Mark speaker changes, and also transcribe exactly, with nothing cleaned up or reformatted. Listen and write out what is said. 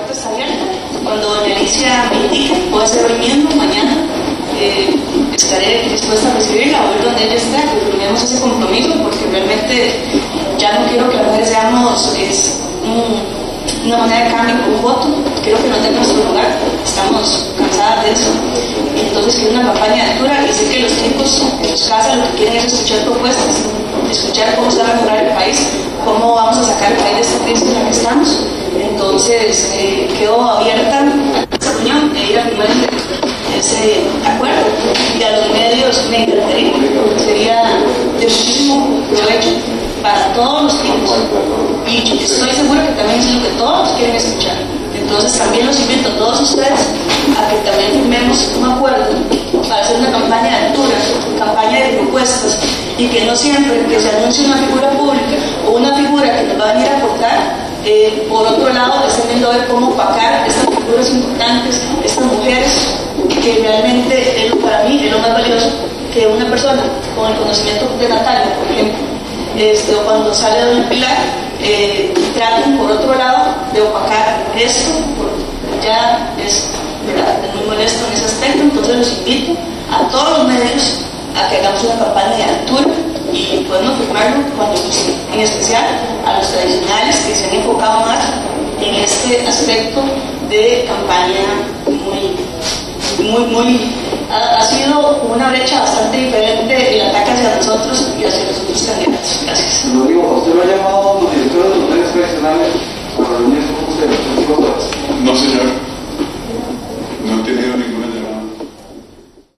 Speaker 1: puerta está abierta. Cuando doña Alicia me indique, puede ser hoy mismo, mañana, eh, estaré dispuesta a recibirla, a ver dónde ella está, que tenemos ese compromiso, porque realmente ya no quiero que las mujeres seamos es, un, una moneda de cambio, un voto, quiero que no tenga nuestro lugar, estamos cansadas de eso. Entonces quiero una campaña de altura y sé que los chicos en sus casas lo que quieren es escuchar propuestas, escuchar cómo se va a mejorar el país, cómo vamos a sacar el país de esta crisis en la que estamos. Entonces eh, quedo abierta a esta reunión e ir a firmar ese acuerdo, y a los medios me encantaría, sería de muchísimo provecho para todos los tipos, y estoy segura que también es lo que todos quieren escuchar. Entonces también los invito a todos ustedes a que también firmemos un acuerdo para hacer una campaña de altura, campaña de propuestas, y que no siempre que se anuncie una figura pública o una figura que nos va a venir a aportar, eh, por otro lado estén viendo a ver cómo opacar estas figuras importantes, estas mujeres, que realmente es, para mí es lo más valioso que una persona con el conocimiento de Natalia, por ejemplo, este, o cuando sale Doña Pilar, eh, traten por otro lado de opacar esto, porque ya es, ¿verdad?, es muy molesto en ese aspecto. Entonces los invito a todos los medios a que hagamos una campaña de altura y podemos firmarlo cuando guste, en especial a los tradicionales que se han enfocado más en este aspecto de campaña muy, muy, muy, ha, ha sido una brecha bastante diferente el ataque hacia nosotros y hacia los otros candidatos.